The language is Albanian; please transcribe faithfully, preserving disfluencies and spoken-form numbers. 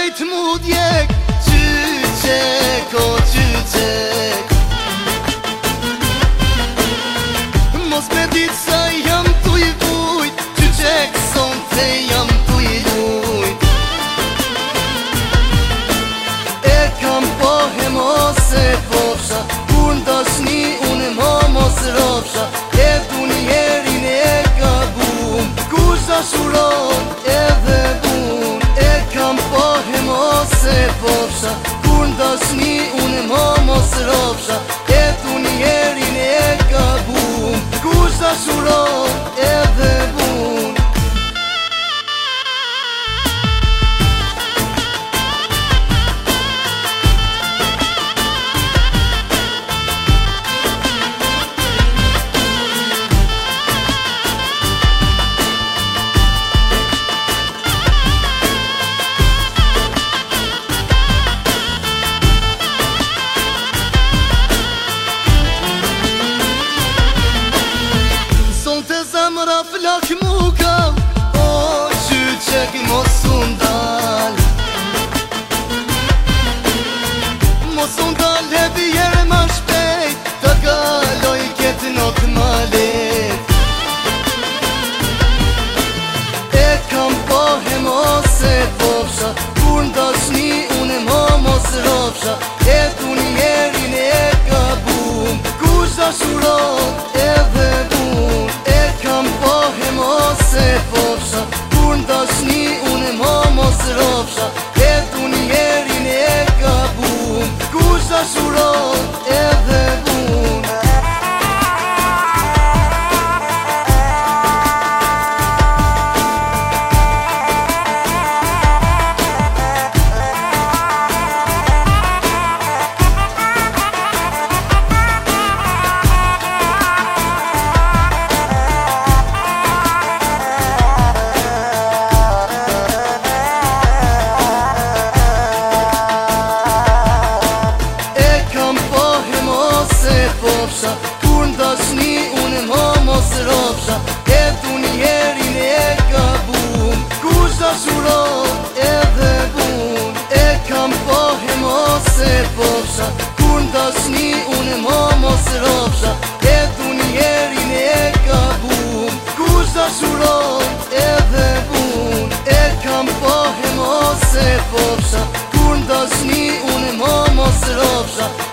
najt mu djek, qyqek, o qyqek. Mos me dit sa jam tu i vujt, qyqek, son te jam tu i vujt. E kam pohe mos e pofsha, kur ndashni unë mo mos rofsha. E du njerin e gabun, kush dashuron edhe bun. E kam pohe mos e pofsha, kur ndashni unë mo mos rofsha. E du njerin e gabun, kush dashuron edhe bun. Zamra flak mu kam, o qyqek mos undal. Mos undal hedhi jere ma shpejt, të kaloj ketë not ma let. E kam pohe mos e pofsha, kur ndashni unë mo mos rofsha. E du njerin e gabun, kush dashuron edhe bun. E kam pohe mos e pofsha, kur ndashni unë mo mos rofsha. E du njerin e gabun, kush dashuron edhe bun. Kur ndashni unë mo mos rofsha. E du njerin e gabun, kush dashuron edhe bun. E kam pohe mos e pofsha, kur ndashni unë mo mos rofsha. E du njerin e gabun, kush dashuron edhe bun. E kam pohe mos e pofsha, kur ndashni unë mo mos rofsha.